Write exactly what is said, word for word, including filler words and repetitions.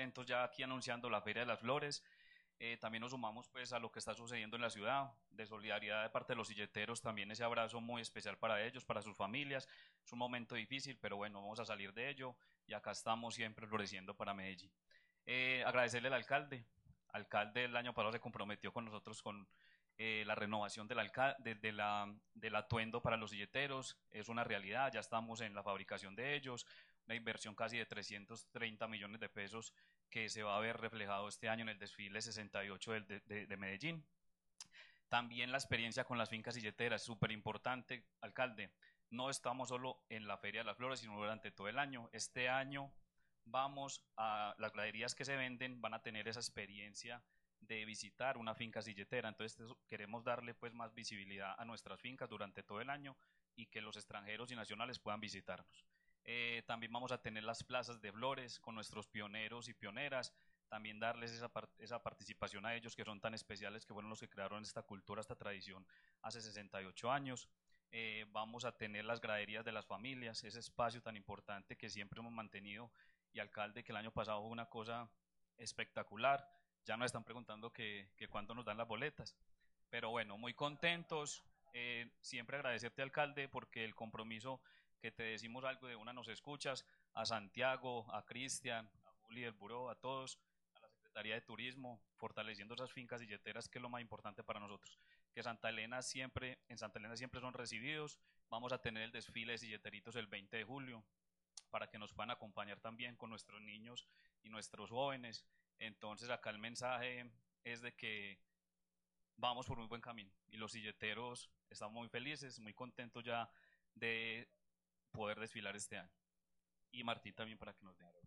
contentos ya aquí anunciando la Feria de las Flores. Eh, también nos sumamos pues a lo que está sucediendo en la ciudad, de solidaridad de parte de los silleteros, también ese abrazo muy especial para ellos, para sus familias. Es un momento difícil, pero bueno, vamos a salir de ello y acá estamos siempre floreciendo para Medellín. Eh, agradecerle al alcalde. Alcalde el año pasado se comprometió con nosotros con eh, la renovación del, alca de, de la, del atuendo para los silleteros. Es una realidad, ya estamos en la fabricación de ellos, una inversión casi de trescientos treinta millones de pesos que se va a ver reflejado este año en el desfile sesenta y ocho de, de, de Medellín. También la experiencia con las fincas silleteras, súper importante, alcalde. No estamos solo en la Feria de las Flores, sino durante todo el año. Este año vamos a las graderías que se venden, van a tener esa experiencia de visitar una finca silletera. Entonces queremos darle pues más visibilidad a nuestras fincas durante todo el año y que los extranjeros y nacionales puedan visitarnos. Eh, también vamos a tener las plazas de flores con nuestros pioneros y pioneras, también darles esa, part esa participación a ellos que son tan especiales, que fueron los que crearon esta cultura, esta tradición hace sesenta y ocho años. Eh, vamos a tener las graderías de las familias, ese espacio tan importante que siempre hemos mantenido, y alcalde, que el año pasado fue una cosa espectacular. Ya nos están preguntando que, que cuándo nos dan las boletas, pero bueno, muy contentos. Eh, siempre agradecerte, alcalde, porque el compromiso que te decimos algo de una nos escuchas, a Santiago, a Cristian, a Juli del Buró, a todos, a la Secretaría de Turismo, fortaleciendo esas fincas silleteras, que es lo más importante para nosotros, que Santa Elena siempre, en Santa Elena siempre son recibidos. Vamos a tener el desfile de silleteritos el veinte de julio, para que nos puedan acompañar también con nuestros niños y nuestros jóvenes. Entonces acá el mensaje es de que vamos por muy buen camino y los silleteros estamos muy felices, muy contentos ya de poder desfilar este año. Y Martín también para que nos dé.